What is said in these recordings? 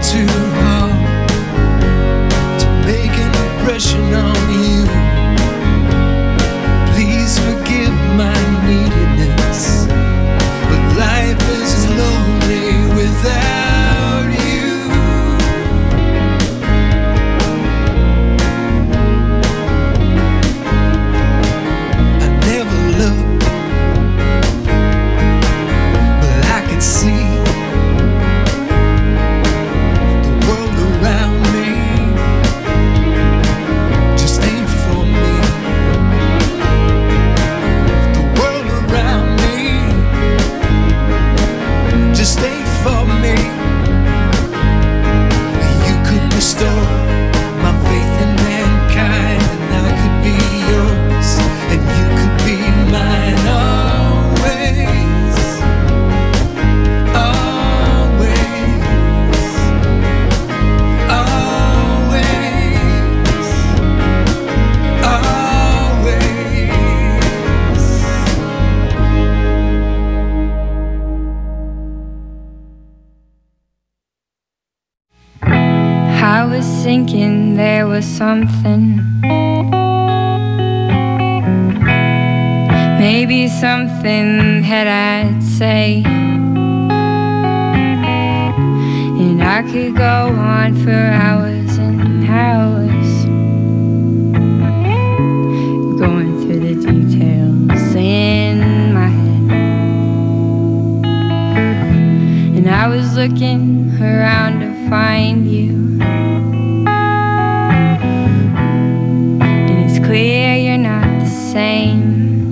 too hard to make an impression on you. Please forgive my neediness, but life is lonely without you. I never looked, but I can see the world around me just ain't for me. The world around me just ain't for me. You could restore my faith in mankind, and I could be yours, and you could be mine always, always, I was thinking there was something, maybe something that I'd say, and I could go on for hours and hours, going through the details in my head. And I was looking around to find you, and it's clear you're not the same.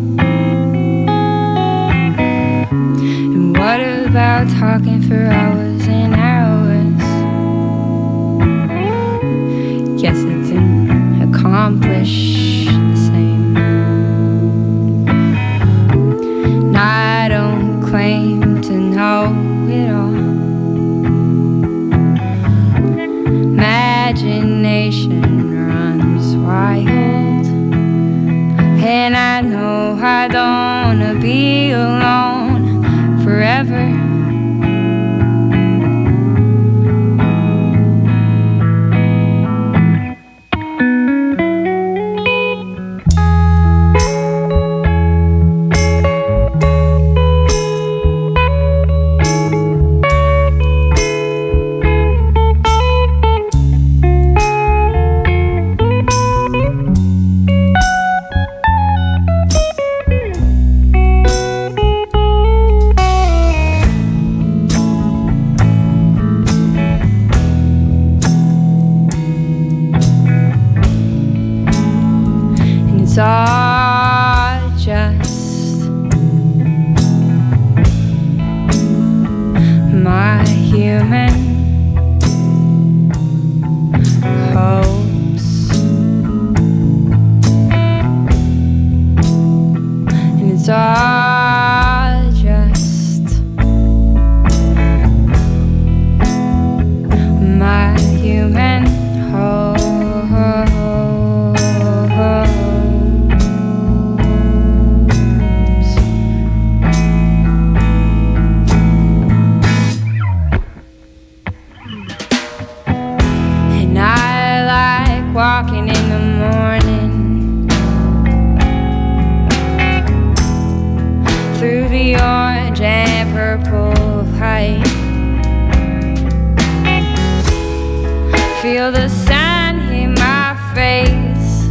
And what about talking for hours and hours? Guess it didn't accomplish the same. And I don't claim to know it all. Imagination runs wild, and I know I don't wanna be alone forever. It's all just my human hopes, and it's all just my human hopes. Walking in the morning through the orange and purple light, feel the sun hit my face,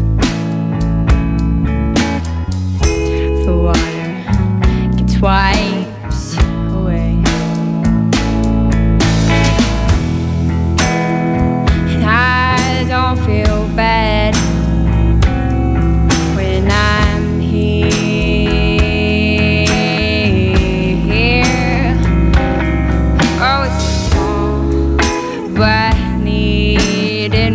the water gets wipes away, and I don't feel bad when I'm here. Oh, it's small, but needed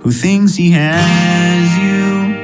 who thinks he has you.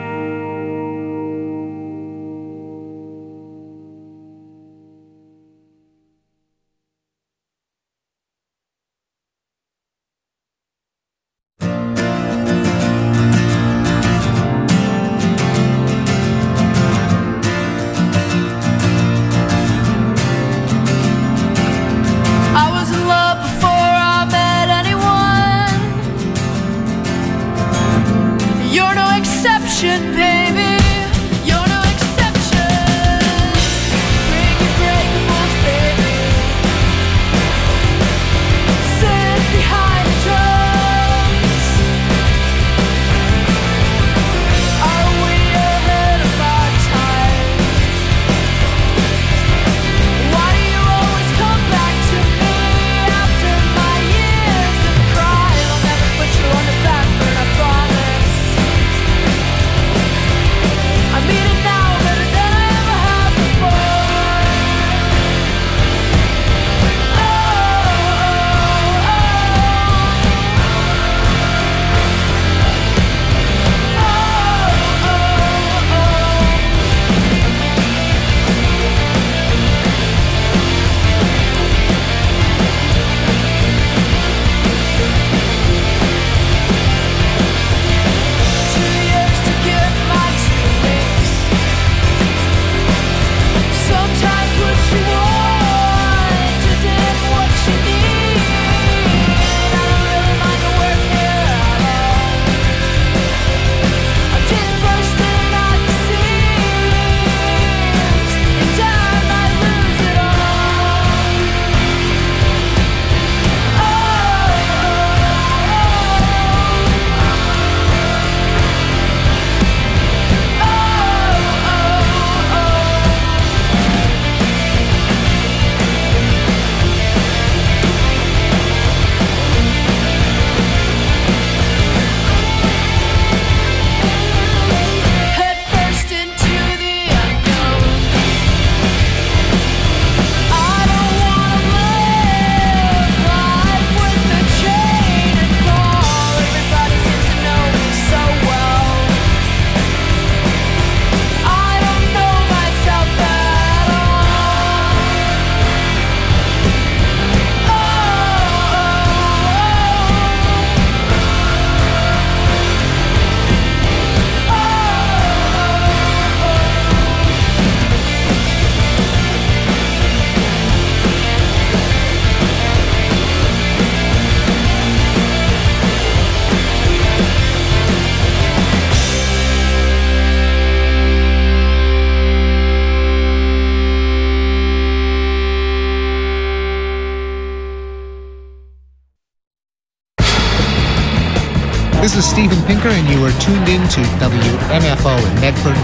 This is Steven Pinker, and you are tuned in to WMFO in Medford,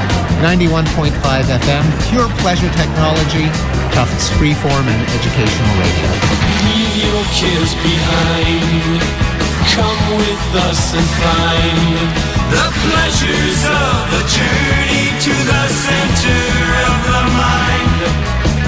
91.5 FM, pure pleasure technology, Tufts freeform and educational radio. Leave your cares behind. Come with us and find the pleasures of the journey to the center of the mind.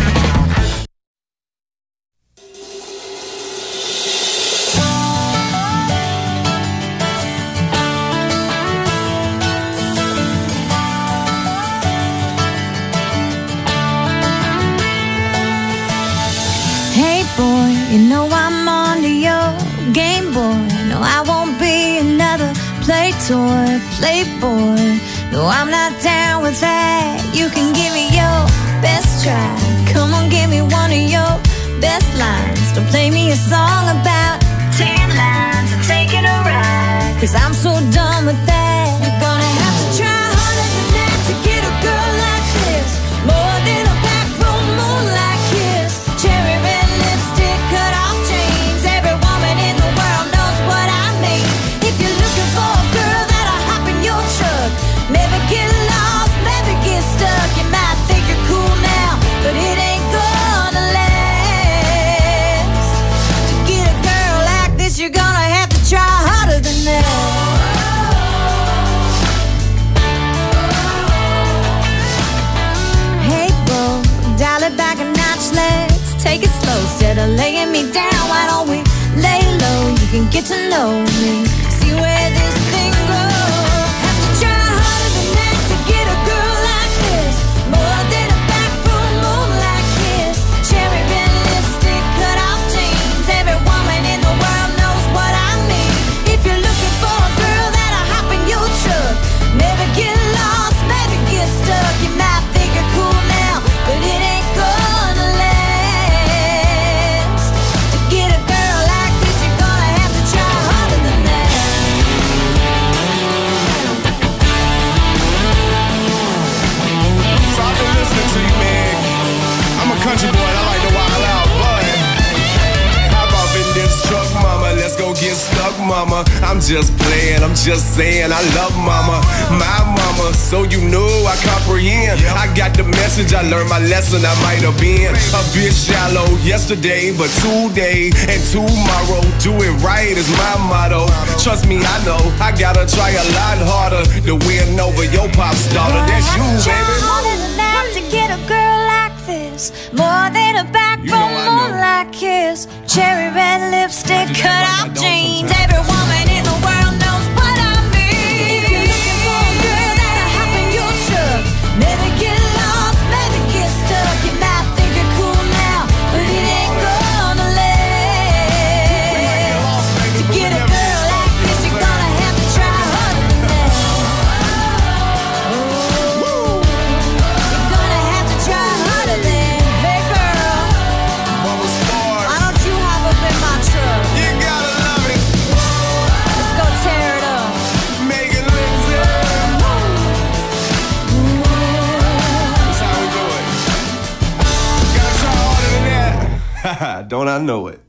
Boy, you know I'm on to your game, boy. No, I won't be another play toy, playboy. No, I'm not down with that. You can give me your best try. Come on, give me one of your best lines. Don't play me a song about 10 lines and taking a ride, 'cause I'm so done with that. You're gonna have to try harder than that to get a girl like this. More than a back room moonlight kiss. Cherry red lipstick, cut off jeans. Every woman in the world knows what I mean. If you're looking for a girl that'll hop in your truck, never get lost, never get stuck. You might think you're cool now, but it ain't gonna last. To get a girl like this, you're gonna have to try harder than that. I'm just playing, I'm just saying I love mama, my mama, so you know I comprehend. I got the message, I learned my lesson. I might have been a bit shallow yesterday, but today and tomorrow, do it right is my motto. Trust me, I know I gotta try a lot harder to win over your pop's daughter. That's you, baby. Harder than that to get a girl like this. More than a back from moonlight kiss. Cherry red lipstick, cut out jeans. Every woman in the world knows what I mean. If you're looking for a girl that'll hop in your truck, never get lost, never get stuck. You might think you're cool now, but it ain't gonna last. To get a girl like this, you're gonna have to try harder than that. You're gonna have to try harder than. Hey girl, why don't you hop up in my truck? You gotta love it. Let's go tear it up. Megan Lindsay. That's how we do it. Gotta try harder than that. Don't I know it?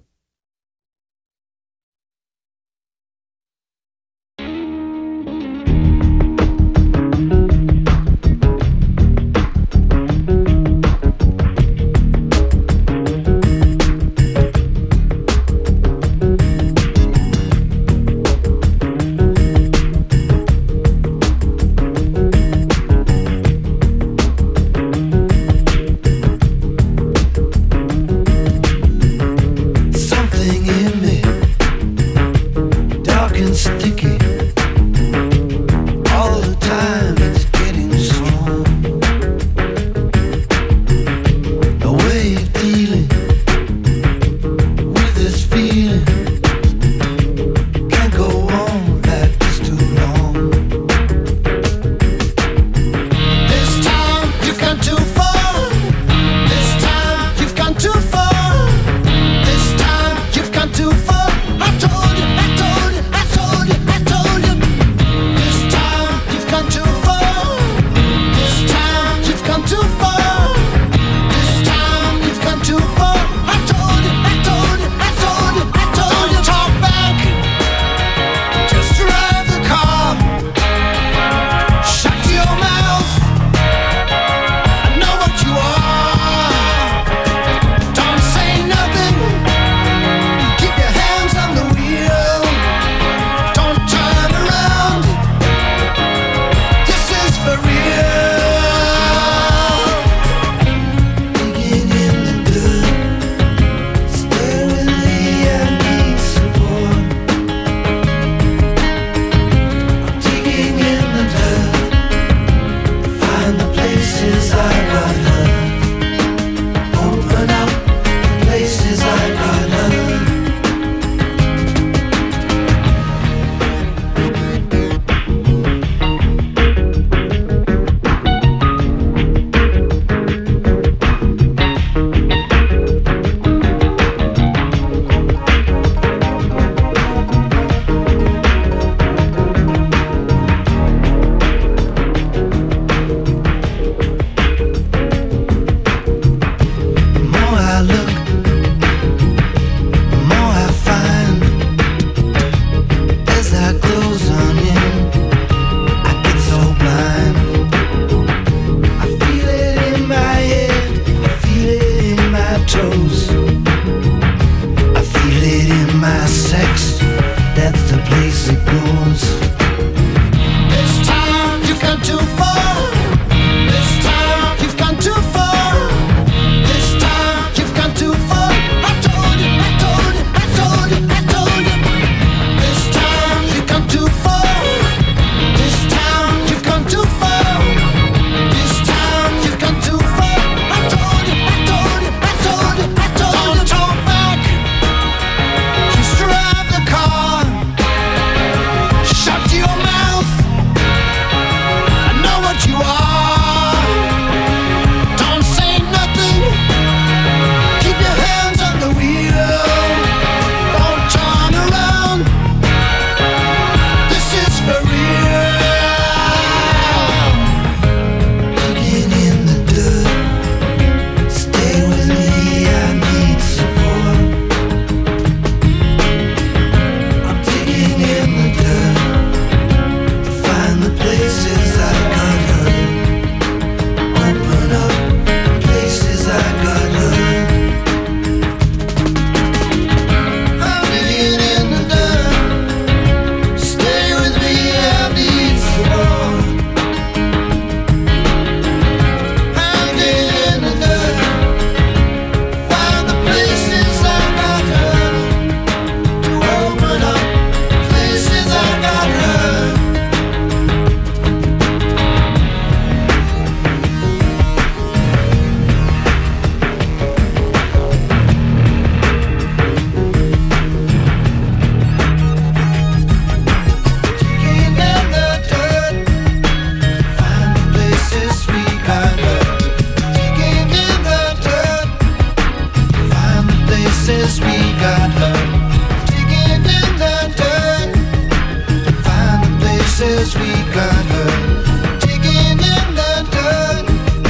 got hurt, digging in the dirt,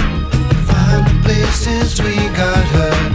find the places we got hurt.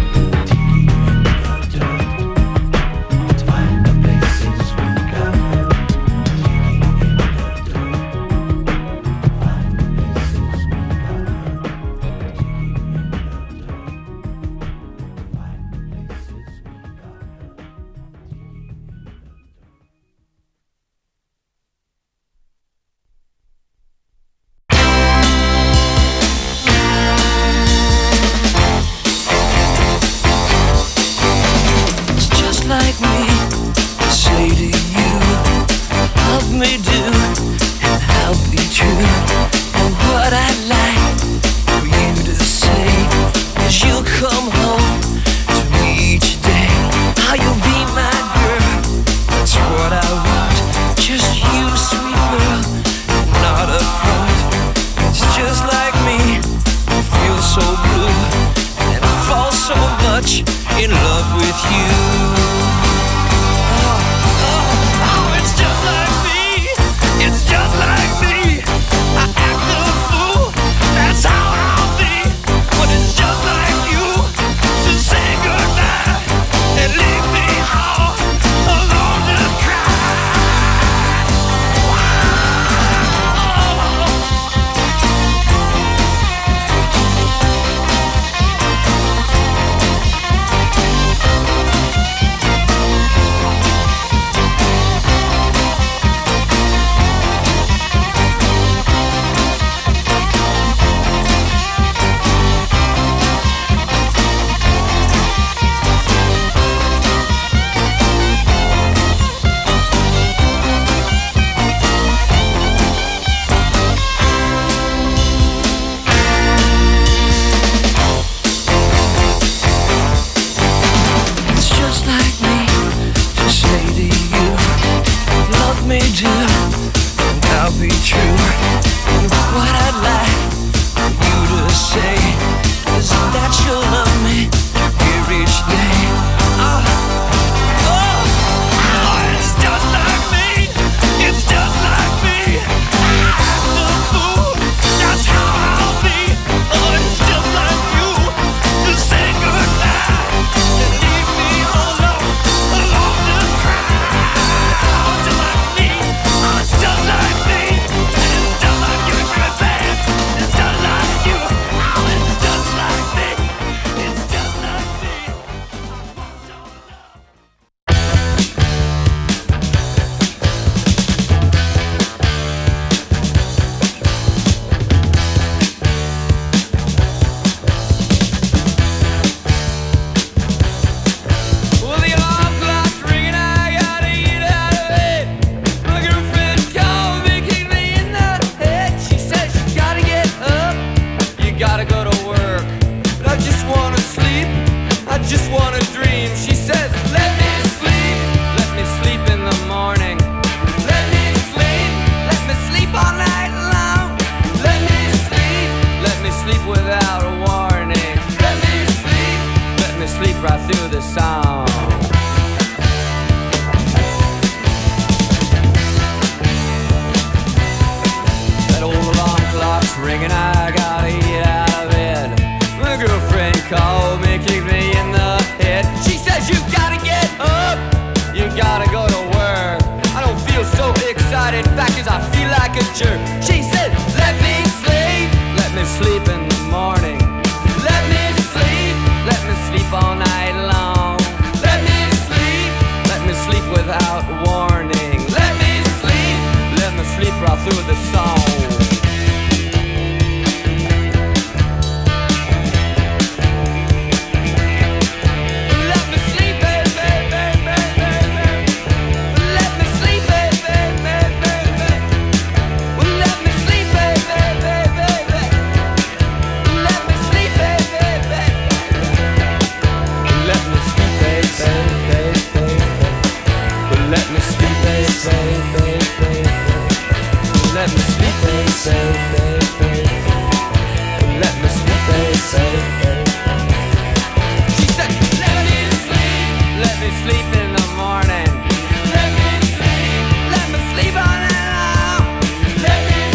Let me sleep all night long. Let me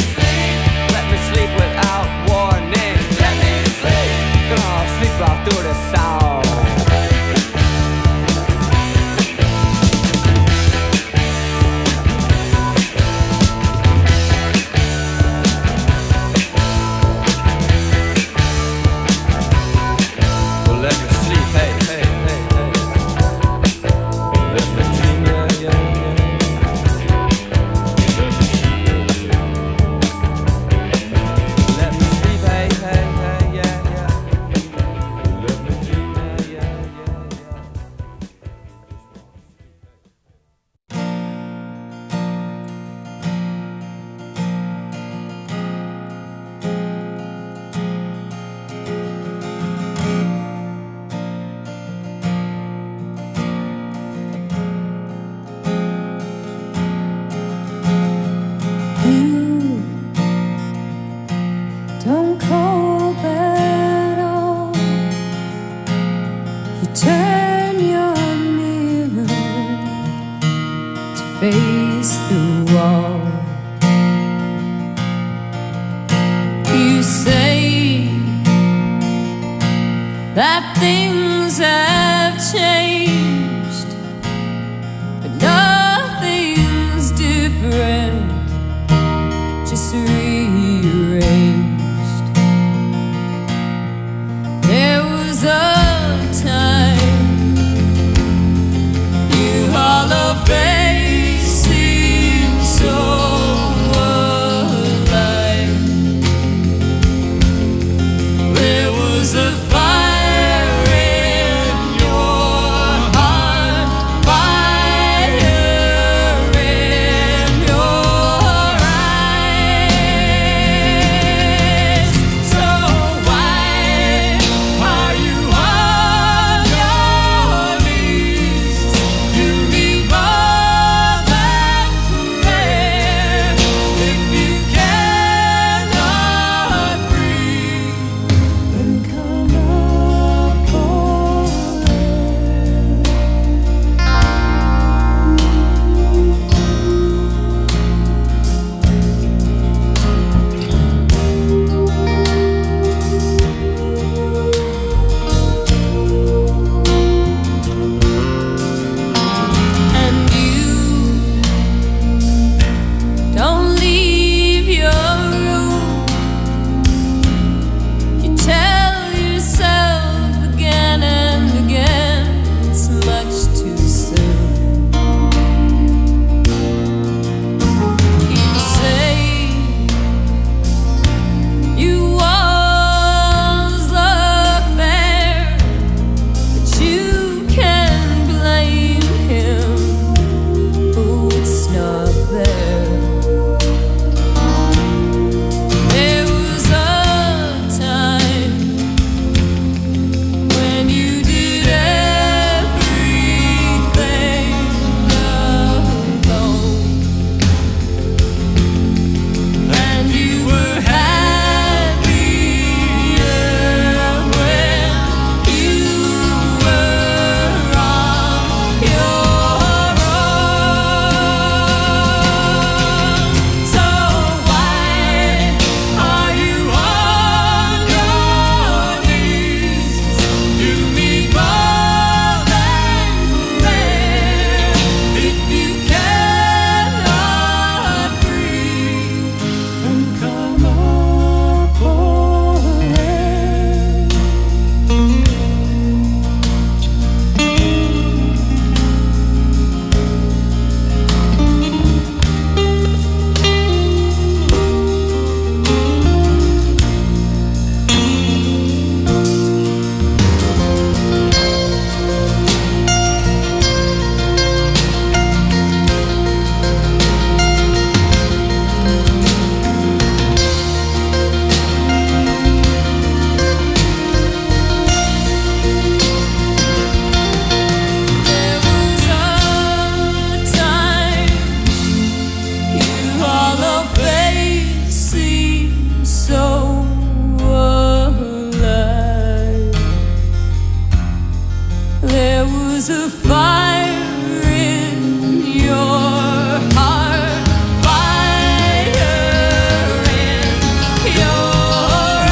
a fire in your heart, fire in your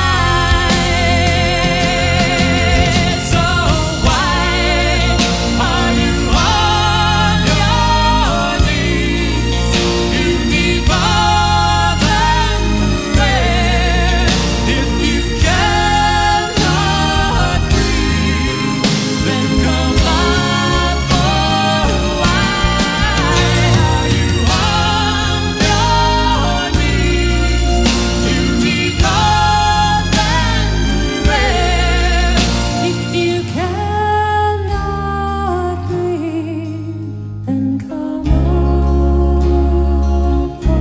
eyes. So why are you on your knees? You need more than prayer. If you cannot breathe, then come up. Oh, why are you on your knees? You need more than prayer. If you cannot breathe, then come up for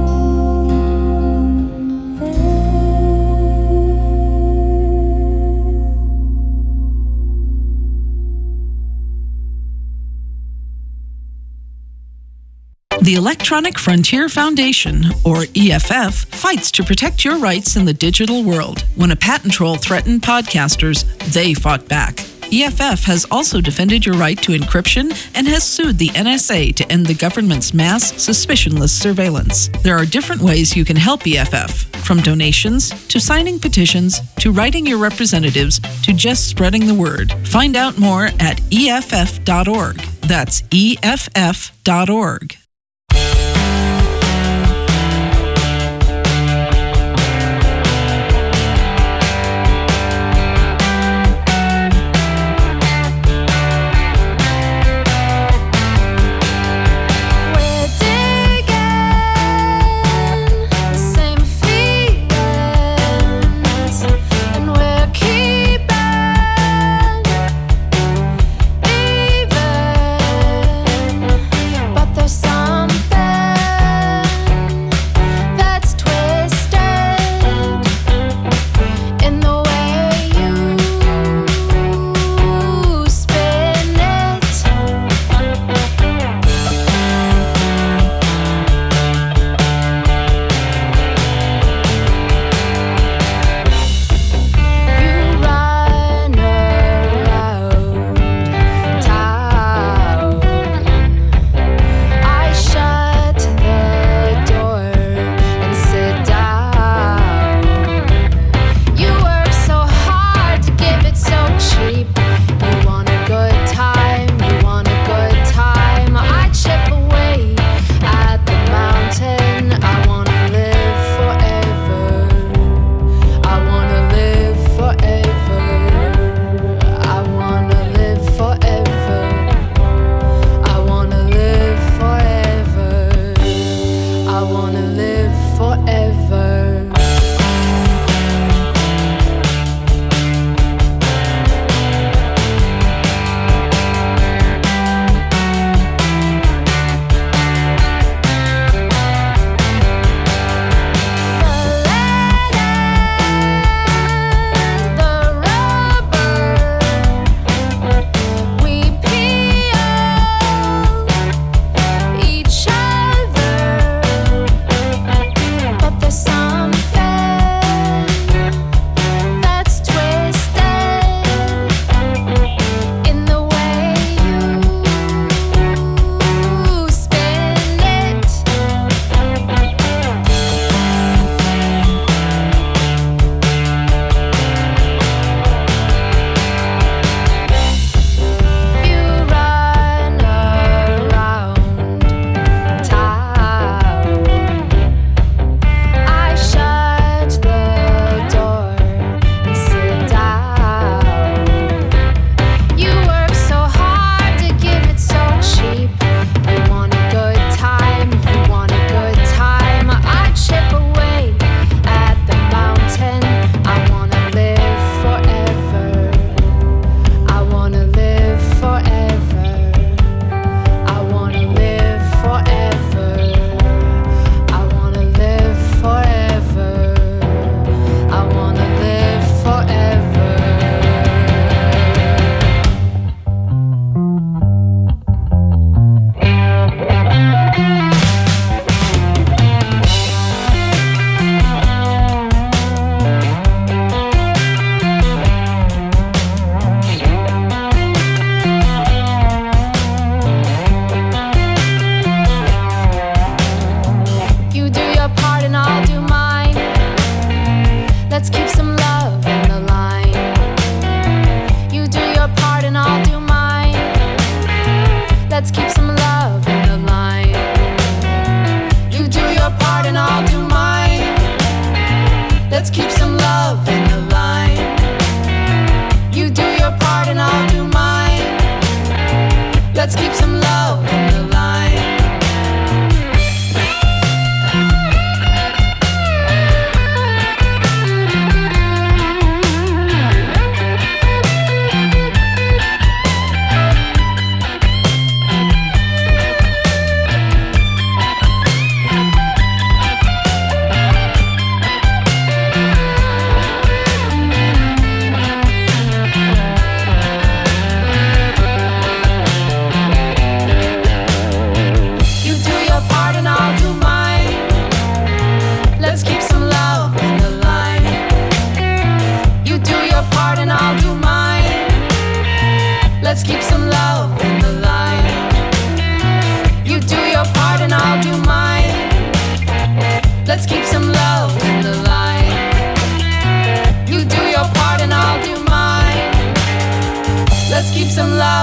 The Electronic Frontier Foundation, or EFF, fights to protect your rights in the digital world. When a patent troll threatened podcasters, they fought back. EFF has also defended your right to encryption and has sued the NSA to end the government's mass, suspicionless surveillance. There are different ways you can help EFF, from donations, to signing petitions, to writing your representatives, to just spreading the word. Find out more at EFF.org. That's EFF.org. We're digging the same feelings, and we're keeping even. But there's some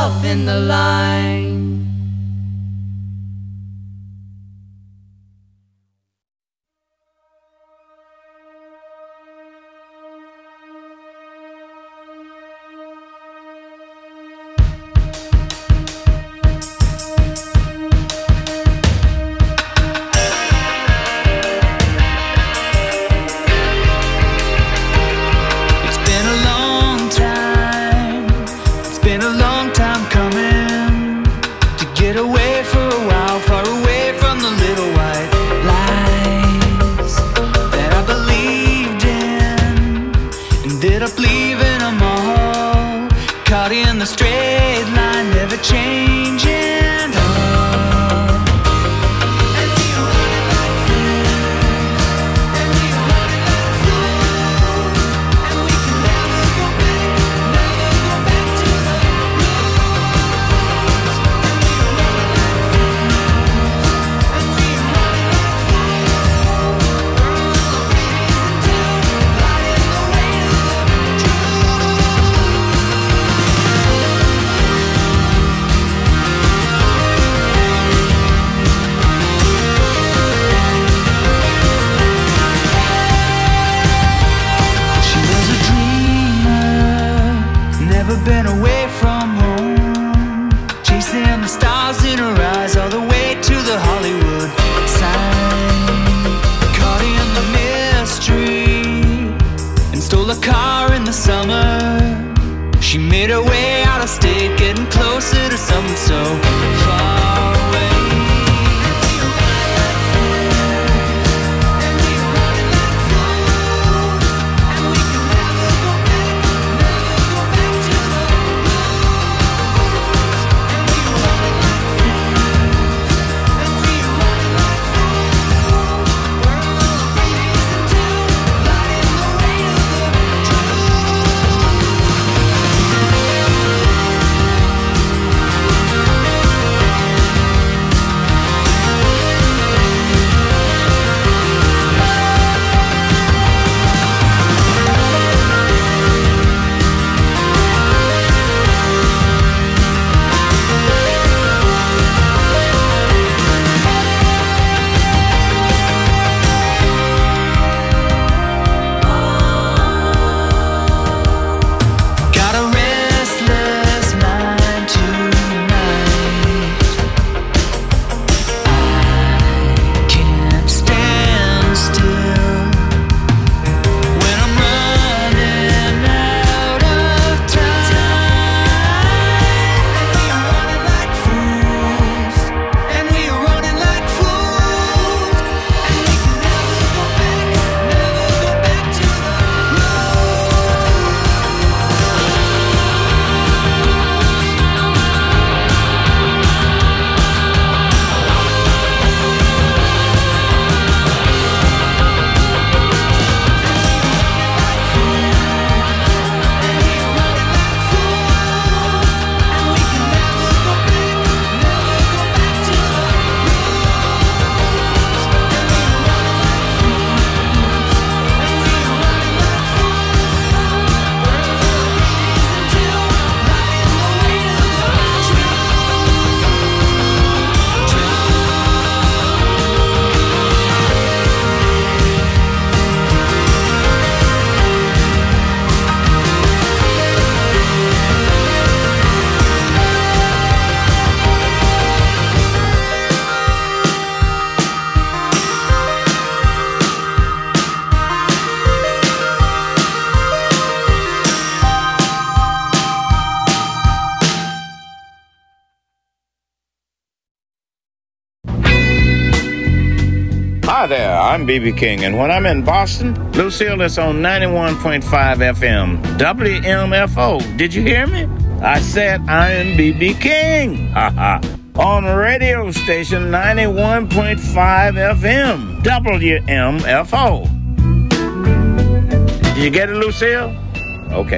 love in the line. Hi there, I'm B.B. King, and when I'm in Boston, Lucille is on 91.5 FM, WMFO. Did you hear me? I said I am B.B. King. On radio station 91.5 FM, WMFO. Did you get it, Lucille? Okay.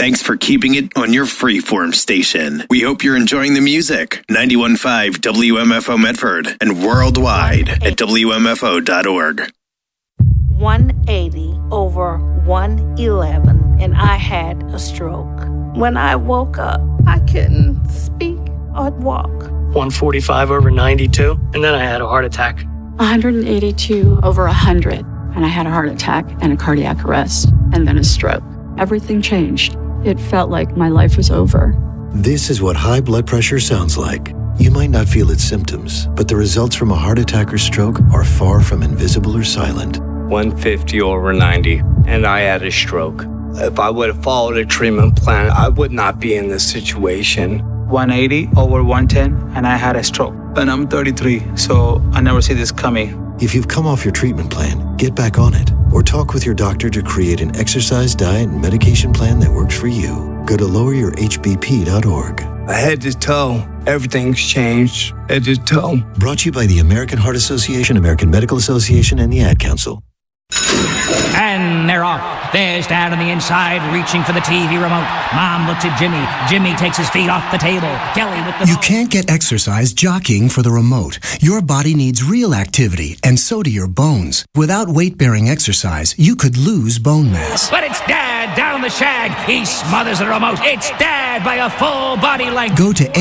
Thanks for keeping it on your freeform station. We hope you're enjoying the music. 91.5 WMFO Medford and worldwide at WMFO.org. 180 over 111, and I had a stroke. When I woke up, I couldn't speak or walk. 145 over 92, and then I had a heart attack. 182 over 100, and I had a heart attack and a cardiac arrest, and then a stroke. Everything changed. It felt like my life was over. This is what high blood pressure sounds like. You might not feel its symptoms, but the results from a heart attack or stroke are far from invisible or silent. 150 over 90, and I had a stroke. If I would have followed a treatment plan, I would not be in this situation. 180 over 110, and I had a stroke. And I'm 33, so I never see this coming. If you've come off your treatment plan, get back on it, or talk with your doctor to create an exercise, diet, and medication plan that works for you. Go to loweryourhbp.org. Head to toe, everything's changed. Head to toe. Brought to you by the American Heart Association, American Medical Association, and the Ad Council. And they're off. There's Dad on the inside, reaching for the TV remote. Mom looks at Jimmy. Jimmy takes his feet off the table. Kelly with the... You can't get exercise jockeying for the remote. Your body needs real activity, and so do your bones. Without weight-bearing exercise, you could lose bone mass. But it's Dad down the shag. He smothers the remote. It's Dad by a full body length. Go to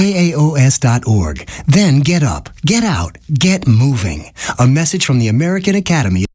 AAOS.org. Then get up, get out, get moving. A message from the American Academy